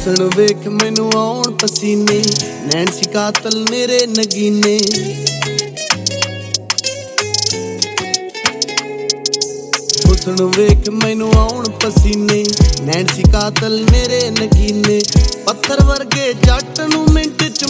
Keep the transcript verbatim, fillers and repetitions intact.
हुस्न वेख मैनू आउण पसीने, नैन सी कातल मेरे नगीने। हुस्न वेख मैनू आउण पसीने, नैन सी कातल मेरे नगीने। पत्थर वर्गे जट नू मिंट च